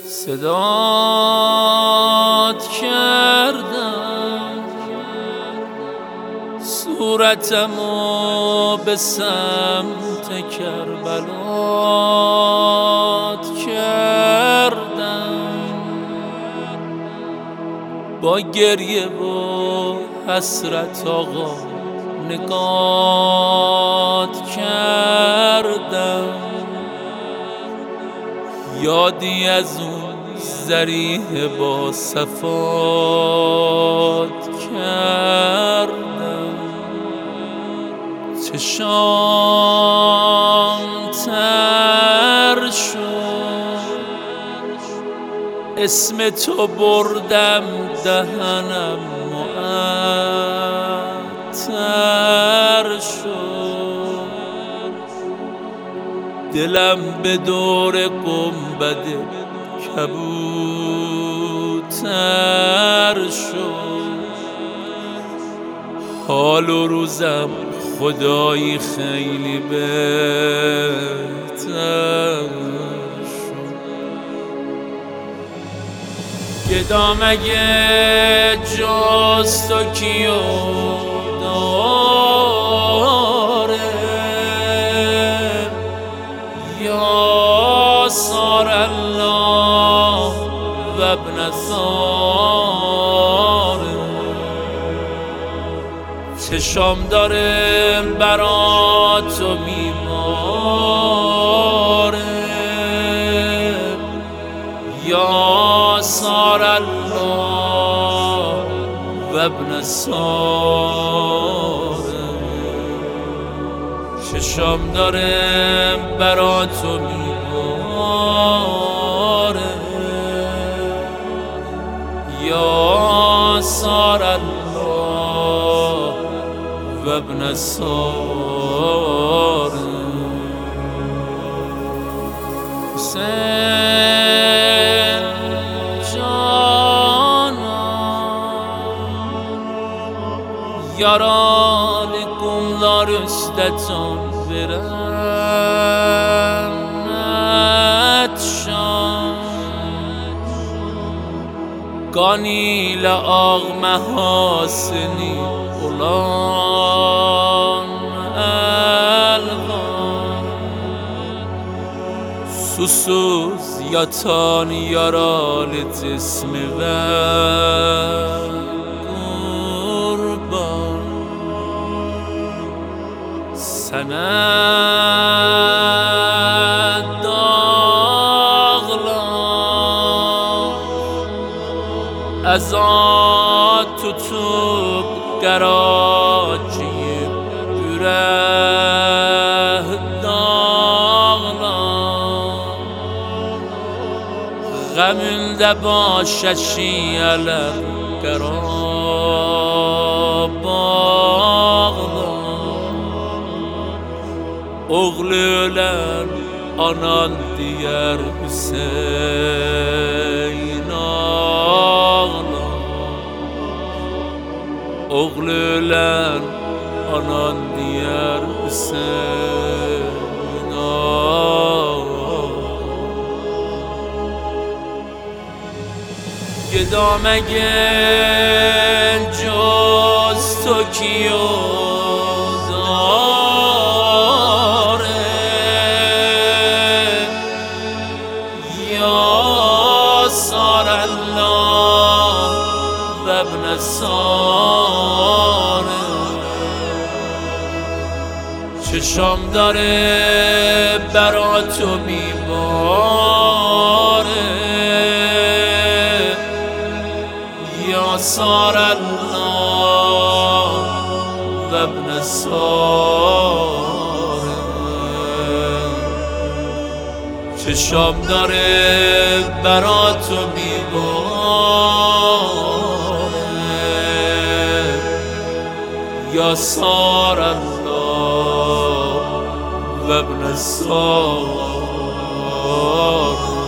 صدات کردم صورتمو به سمت کربلات کردم، با گریه و حسرت آقا نگات کردم. یادی از اون ذریح با صفات کردم، چشام تر شد، اسم تو بردم دهنم معطر شد، دلم به دور گنبد کبوتر شد. حال و روزم خدایی خیلی بهتر شد. گدا مگه جز تو کیو داره، یا سار الله و ابن ساره. چشام داره برا تو میماره، یا سار الله و ابن ساره. چشام داره برا تو میماره، یا سار الله و ابن ساره. حسین جانا یاران گمدار استتون برنت شان، گانی لآغ محاسنی اولان الغان. Susuz yatan yaralı cismi ver kurban, sana dağlar azat tutup garacıyım yürek dağlar. غمونده باشه شیعلر Qarabağlar. Oğlu ölen anan diyer Hüseyin ağlar. Oğlu ölen anan diyer Hüseyin ağlar. گدا مگه جز تو کیو داره، یا سار الله و ابن ساره. چشام داره برا تو میباره، یا سار الله و ابن ساره. چشام داره برا تو میباره، یا سار الله و ابن ساره.